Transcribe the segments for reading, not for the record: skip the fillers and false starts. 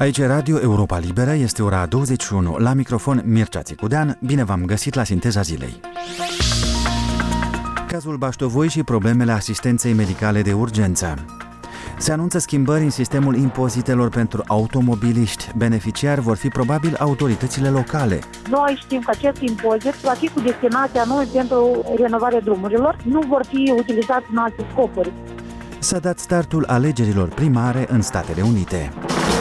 Aici Radio Europa Liberă, este ora 21. La microfon Mircea Țicudean, bine v-am găsit la Sinteza Zilei. Cazul Baștovoi și problemele asistenței medicale de urgență. Se anunță schimbări în sistemul impozitelor pentru automobiliști. Beneficiari vor fi probabil autoritățile locale. Noi știm că acest impozit va fi cu destinația noi pentru renovarea drumurilor. Nu vor fi utilizați în alte scopuri. S-a dat startul alegerilor primare în Statele Unite.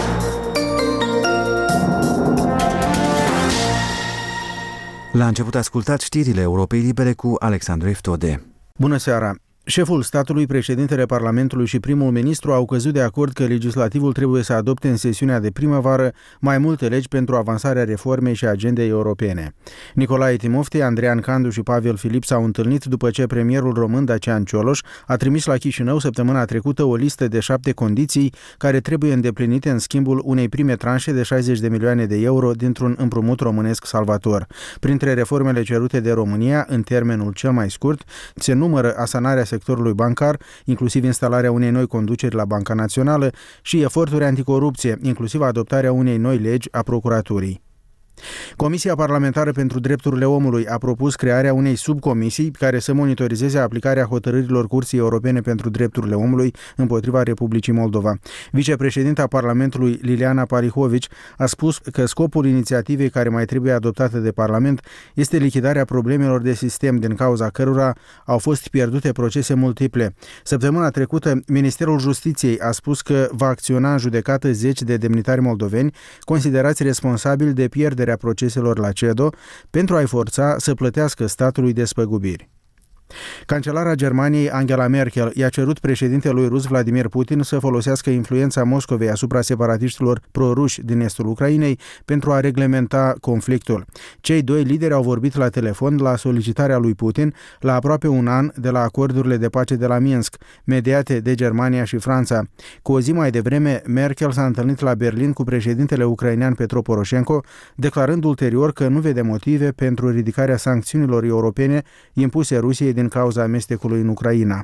La început ascultați știrile Europei Libere cu Alexandru Eftode. Bună seara! Șeful statului, președintele Parlamentului și primul ministru au căzut de acord că legislativul trebuie să adopte în sesiunea de primăvară mai multe legi pentru avansarea reformei și agendei europene. Nicolae Timofte, Andrean Candu și Pavel Filip s-au întâlnit după ce premierul român Dacian Cioloș a trimis la Chișinău săptămâna trecută o listă de 7 condiții care trebuie îndeplinite în schimbul unei prime tranșe de 60 de milioane de euro dintr-un împrumut românesc salvator. Printre reformele cerute de România, în termenul cel mai scurt, se numără asanarea sectorului bancar, inclusiv instalarea unei noi conduceri la Banca Națională și eforturi anticorupție, inclusiv adoptarea unei noi legi a procuraturii. Comisia Parlamentară pentru Drepturile Omului a propus crearea unei subcomisii care să monitorizeze aplicarea hotărârilor Curții Europene pentru Drepturile Omului împotriva Republicii Moldova. Vicepreședinta Parlamentului Liliana Parihovici a spus că scopul inițiativei care mai trebuie adoptată de Parlament este lichidarea problemelor de sistem din cauza cărora au fost pierdute procese multiple. Săptămâna trecută, Ministerul Justiției a spus că va acționa în judecată 10 de demnitari moldoveni considerați responsabili de pierderea proceselor la CEDO pentru a-i forța să plătească statului despăgubiri. Cancelara Germaniei Angela Merkel i-a cerut președintelui rus Vladimir Putin să folosească influența Moscovei asupra separatiștilor proruși din estul Ucrainei pentru a reglementa conflictul. Cei doi lideri au vorbit la telefon la solicitarea lui Putin la aproape un an de la acordurile de pace de la Minsk, mediate de Germania și Franța. Cu o zi mai devreme, Merkel s-a întâlnit la Berlin cu președintele ucrainean Petro Poroșenko, declarând ulterior că nu vede motive pentru ridicarea sancțiunilor europene impuse Rusiei din cauza amestecului în Ucraina.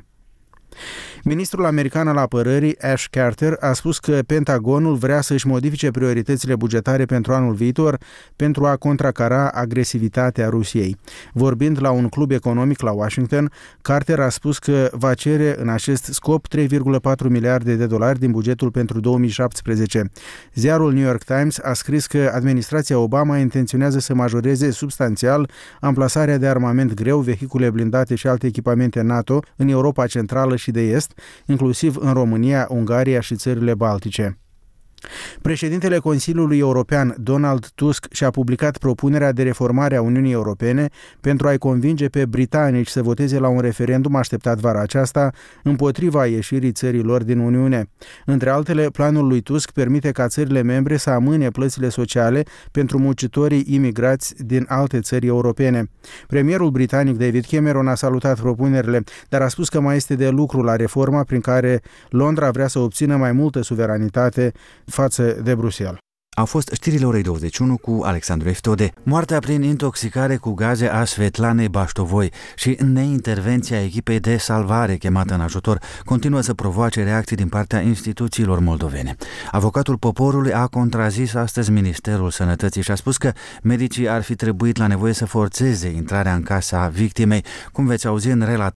Ministrul american al apărării, Ash Carter, a spus că Pentagonul vrea să-și modifice prioritățile bugetare pentru anul viitor pentru a contracara agresivitatea Rusiei. Vorbind la un club economic la Washington, Carter a spus că va cere în acest scop 3,4 miliarde de dolari din bugetul pentru 2017. Ziarul New York Times a scris că administrația Obama intenționează să majoreze substanțial amplasarea de armament greu, vehicule blindate și alte echipamente NATO în Europa Centrală și de Est, inclusiv în România, Ungaria și țările Baltice. Președintele Consiliului European, Donald Tusk, și-a publicat propunerea de reformare a Uniunii Europene pentru a-i convinge pe britanici să voteze la un referendum așteptat vara aceasta împotriva ieșirii țării lor din Uniune. Între altele, planul lui Tusk permite ca țările membre să amâne plățile sociale pentru muncitorii imigrați din alte țări europene. Premierul britanic David Cameron a salutat propunerile, dar a spus că mai este de lucru la reforma prin care Londra vrea să obțină mai multă suveranitate față de Bruxelles. Au fost știrile orei 21 cu Alexandru Eftode. Moartea prin intoxicare cu gaze a Svetlanei Baștovoi și neintervenția echipei de salvare chemată în ajutor continuă să provoace reacții din partea instituțiilor moldovene. Avocatul poporului a contrazis astăzi Ministerul Sănătății și a spus că medicii ar fi trebuit la nevoie să forțeze intrarea în casa victimei, cum veți auzi în relatare